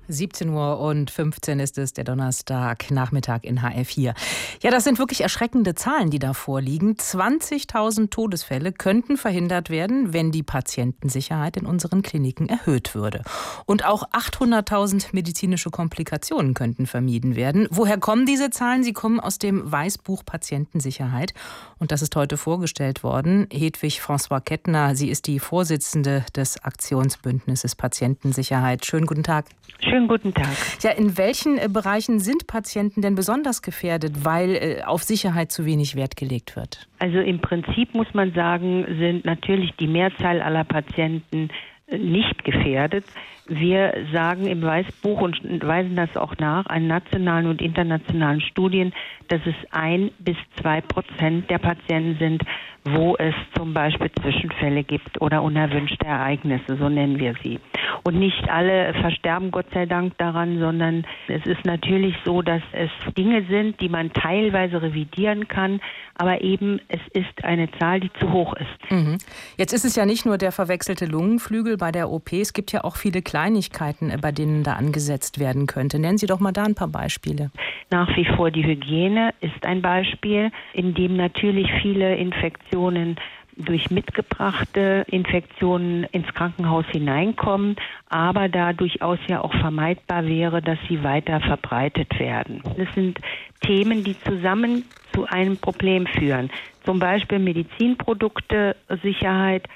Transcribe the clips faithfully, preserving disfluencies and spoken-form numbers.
siebzehn Uhr und fünfzehn ist es, der Donnerstagnachmittag in H R vier. Ja, das sind wirklich erschreckende Zahlen, die da vorliegen. zwanzigtausend Todesfälle könnten verhindert werden, wenn die Patientensicherheit in unseren Kliniken erhöht würde. Und auch achthunderttausend medizinische Komplikationen könnten vermieden werden. Woher kommen diese Zahlen? Sie kommen aus dem Weißbuch Patientensicherheit. Und das ist heute vorgestellt worden. Hedwig François Kettner, sie ist die Vorsitzende des Aktionsbündnisses Patientensicherheit. Schönen guten Tag. Schönen guten Tag. Ja, in welchen äh, Bereichen sind Patienten denn besonders gefährdet, weil äh, auf Sicherheit zu wenig Wert gelegt wird? Also im Prinzip muss man sagen, sind natürlich die Mehrzahl aller Patienten äh, nicht gefährdet. Wir sagen im Weißbuch und weisen das auch nach, an nationalen und internationalen Studien, dass es ein bis zwei Prozent der Patienten sind, wo es zum Beispiel Zwischenfälle gibt oder unerwünschte Ereignisse, so nennen wir sie. Und nicht alle versterben Gott sei Dank daran, sondern es ist natürlich so, dass es Dinge sind, die man teilweise revidieren kann, aber eben es ist eine Zahl, die zu hoch ist. Mhm. Jetzt ist es ja nicht nur der verwechselte Lungenflügel bei der O P, es gibt ja auch viele Kleinigkeiten, bei denen da angesetzt werden könnte. Nennen Sie doch mal da ein paar Beispiele. Nach wie vor die Hygiene ist ein Beispiel, in dem natürlich viele Infektionen durch mitgebrachte Infektionen ins Krankenhaus hineinkommen, aber da durchaus ja auch vermeidbar wäre, dass sie weiter verbreitet werden. Das sind Themen, die zusammen zu einem Problem führen. Zum Beispiel Medizinprodukte, Sicherheit,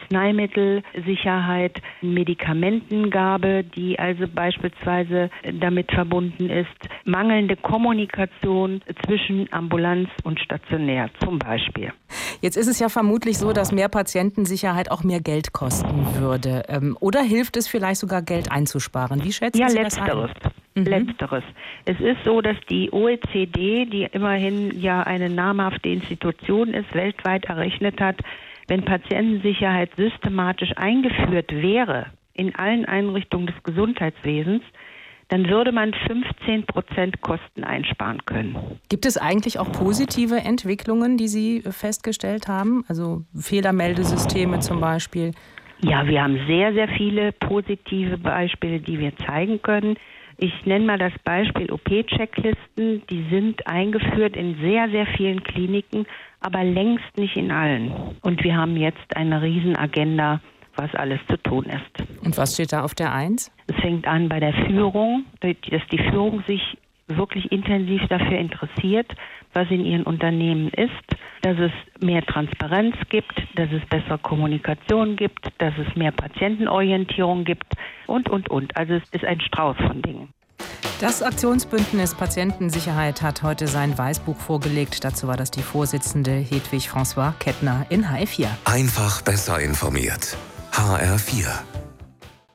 Arzneimittelsicherheit, Medikamentengabe, die also beispielsweise damit verbunden ist, mangelnde Kommunikation zwischen Ambulanz und stationär zum Beispiel. Jetzt ist es ja vermutlich so, dass mehr Patientensicherheit auch mehr Geld kosten würde. Oder hilft es vielleicht sogar, Geld einzusparen? Wie schätzen ja, Sie das ein? Letzteres. Mhm. Letzteres. Es ist so, dass die O E C D, die immerhin ja eine namhafte Institution ist, weltweit errechnet hat, wenn Patientensicherheit systematisch eingeführt wäre in allen Einrichtungen des Gesundheitswesens, dann würde man fünfzehn Prozent Kosten einsparen können. Gibt es eigentlich auch positive Entwicklungen, die Sie festgestellt haben? Also Fehlermeldesysteme zum Beispiel? Ja, wir haben sehr, sehr viele positive Beispiele, die wir zeigen können. Ich nenne mal das Beispiel O P-Checklisten. Die sind eingeführt in sehr, sehr vielen Kliniken, aber längst nicht in allen. Und wir haben jetzt eine Riesenagenda, was alles zu tun ist. Und was steht da auf der Eins? Es fängt an bei der Führung, dass die Führung sich wirklich intensiv dafür interessiert, was in ihren Unternehmen ist, dass es mehr Transparenz gibt, dass es bessere Kommunikation gibt, dass es mehr Patientenorientierung gibt und, und, und. Also es ist ein Strauß von Dingen. Das Aktionsbündnis Patientensicherheit hat heute sein Weißbuch vorgelegt. Dazu war das die Vorsitzende Hedwig François Kettner in H R vier. Einfach besser informiert. H R vier.